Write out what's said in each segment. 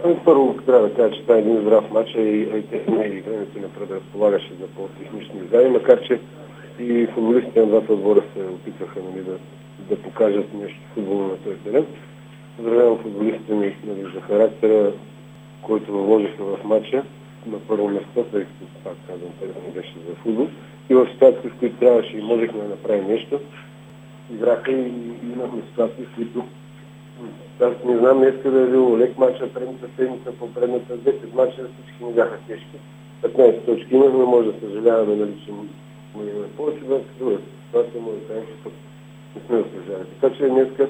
Първо трябва да кажа, че това е един здрав матч и времето не предразполагаше за по-технични изяви, макар че и футболистите на двата отбора се опитваха да покажат нещо футболно на този терен. Поздравявам футболистите ми за характера, който вложиха в матча на първо место, тъй като пак казвам, интересно беше за футбол. И в ситуации, в които трябваше и можехме да направим нещо, играха и имахме ситуации, в които аз не знам, днеска да е бил лек матча, предната седмица, по предната 10 матча, всички не бяха тежки. 15 точки имахме, може да съжаляваме, нали, че имаме повече, но друга ситуация може да кажем, че не сме да съжаляваме. Така че днеска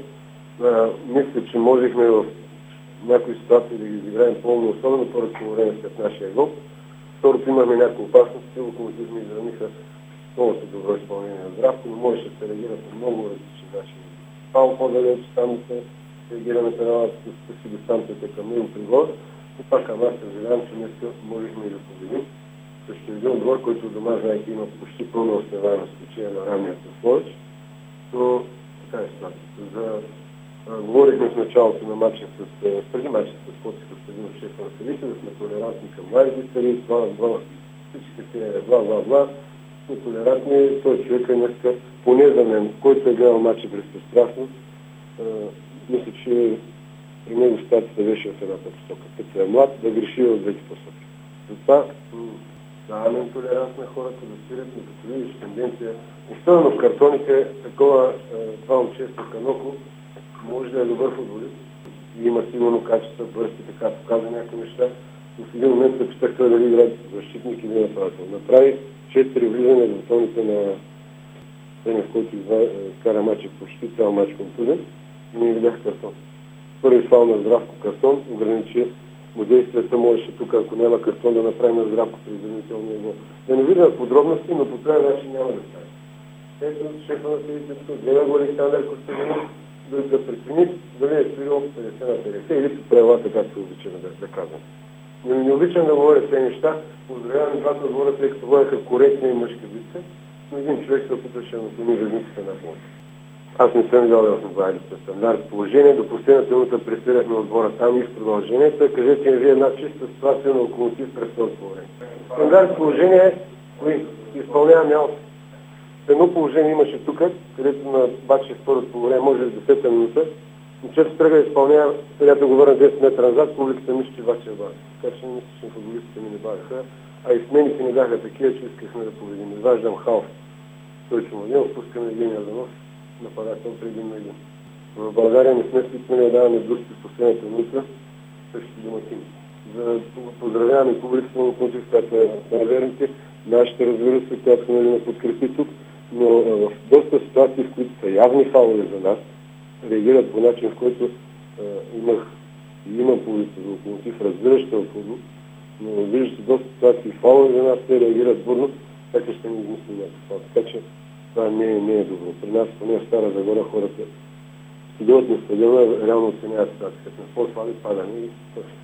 мисля, че можехме в някои ситуации да ги изиграем по-умно, особено първото време след нашия гол. Второто имаме някои опасности, локомотив ми изравниха много добро изпълнение на Здравко, но можеше да се реагира по много различни начини. Пал по-далеч, там да се реагира на пеналата, да спаси дистанцията към него при гола. И пак аз съжалявам, че днес можехме и да победим. Също един отбор, който дома, знаете, има почти пълна основание с изключение на ранния Ловеч. Но така е ситуацията. Говорихме в началото на матча преди матча с Коци Костадинов, шефа на селица, да сме толерантни към младите стари, всички се бла. Сме толерантни, той човек е днеска, поне за мен, който е гледал матча безпристрастно, мисля, че при него статията беше в едната посока. Като е млад, да греши от двете посоки. Затова даваме толеранс на хората да спират, но като видиш тенденция, особено в картоните, такова това момче Каноко може да е добър футболист и има сигурно качество, бърз и така показва някакви неща, но в един момент се питах той дали играе защитник или нападател. Направи 4 влизания в зоните на време, в който изкара матча почти цял матч контузен и не видях картон. Първи фал на Здравко картон, ограничи му действията, можеше тук, ако няма картон, да направим на Здравко при изравнителния гол. Да не видя подробности, но по този начин няма да стане. Ето шефа на селицето, гледа го Александър Костадинов, да прецени дали е свирил 50 на 50 или по правилата, както обичам да казвам. Но не обичам да говоря тези неща. Поздравявам двата отбора, тъй като водеха коректна и мъжка битка, но един човек се опитваше да наклони везниците на пол. Аз не съм видял да съм стандарт положение. До последната минута пресирахме отбора там и в продължението. Кажете ми вие една чиста ситуация на локомотив през това положение. Стандарт положение е кои изпълнява мялото. Едно положение имаше тук, където на Бачев първото положение, може в 10-та минута, но често тръга да изпълнява, сега да го върна 10 метра назад, публиката мисли, че Бачев бави. Така че не мисля, че футболистите ми не бавиха, а и смените не бяха такива, че искахме да победим. Изваждам Халф, той Чумадинов, пускаме един Язанов, нападател преди един. В България не сме свикнали да даваме души в последната минута, също домакин. За поздравяваме публиката на Локомотив, която е на верните, нашите, разбира се, която не подкрепи тук, но в доста ситуации, в които са явни фаули за нас, реагират по начин, в който имам публика за Локомотив, разбираща от футбол, но виждате доста ситуации фаули за нас, те реагират бурно, така ще не измислим някакво. Така че това не е добро. При нас, поне в Стара Загора, хората студиот на стадиона реално оценяват ситуация. Като на по-слаби падане и